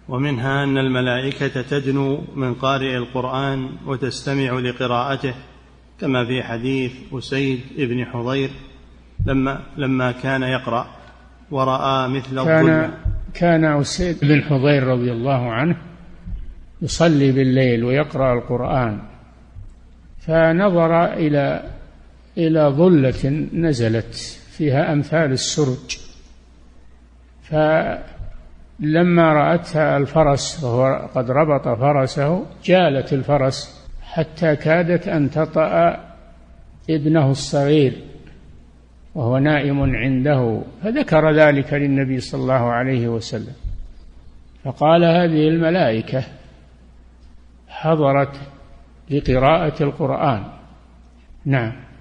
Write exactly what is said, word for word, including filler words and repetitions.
ومنها أن الملائكة تدنو من قارئ القرآن وتستمع لقراءته، كما في حديث أسيد بن حضير لما, لما كان يقرأ ورأى مثل الظلمة. كان, كان أسيد بن حضير رضي الله عنه يصلي بالليل ويقرأ القرآن، فنظر إلى إلى ظلة نزلت فيها أمثال السرج، فلما رأتها الفرس وهو قد ربط فرسه جالت الفرس حتى كادت أن تطأ ابنه الصغير وهو نائم عنده، فذكر ذلك للنبي صلى الله عليه وسلم، فقال هذه الملائكة حضرت لقراءة القرآن. نعم.